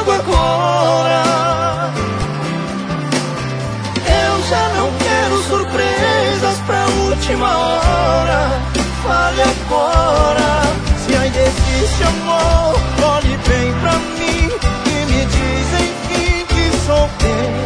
logo agora. Eu já não quero surpresas pra última hora. Fale agora, se ainda existe amor, olhe bem pra mim e me diz enfim que sou teu.